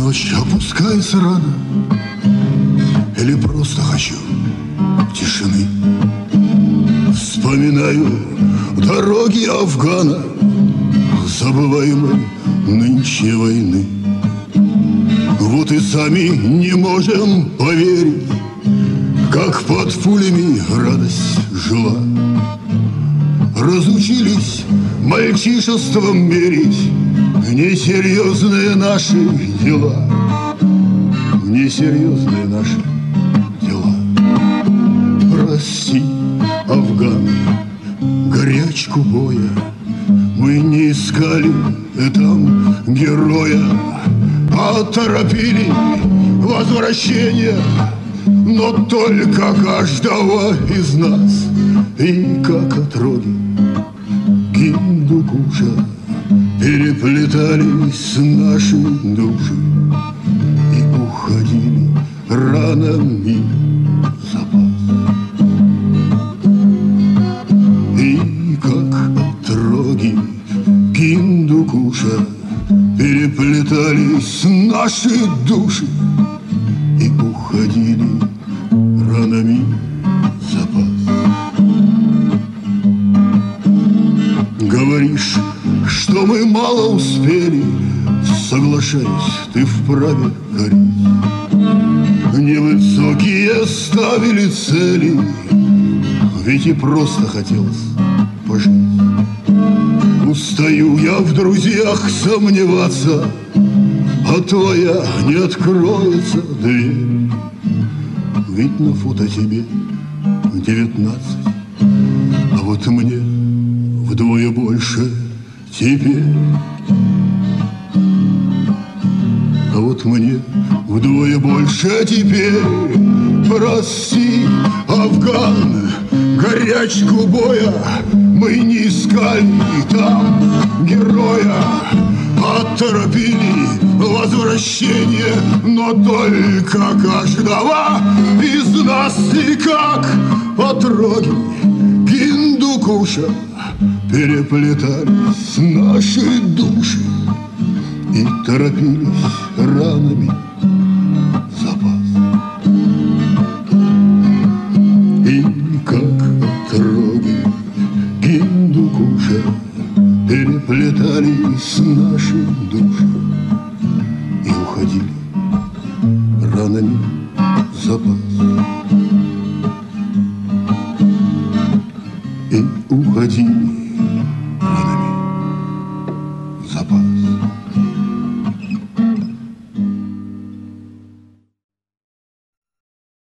Ночь опускается рано, или просто хочу тишины. Вспоминаю дороги Афгана, забываемой нынче войны. Вот и сами не можем поверить, как под пулями радость жила. Разучились мальчишеством мерить несерьезные наши дела. Несерьезные наши дела. Прости, Афган, горячку боя. Мы не искали там героя, а торопили возвращение, но только каждого из нас. И как отроги Гиндукуша переплетались наши души и уходили ранами в запас. И как отроги Гиндукуша переплетались наши души и уходили ранами в запас. Говоришь, что мы мало успели, соглашаюсь, ты вправе гореть. Невысокие ставили цели, ведь и просто хотелось пожить. Устаю я в друзьях сомневаться, а твоя не откроется дверь. Ведь на фото тебе 19, а вот мне вдвое больше теперь. А вот мне вдвое больше теперь. Прости, Афган, горячку боя. Мы не искали там героя, а торопили возвращение, но только каждого из нас. И как отроги Гиндукуша переплетались наши души и торопились ранами в запас. И как отроги Гиндукуша переплетались наши души и уходили ранами в запас. И уходили ранами в запас.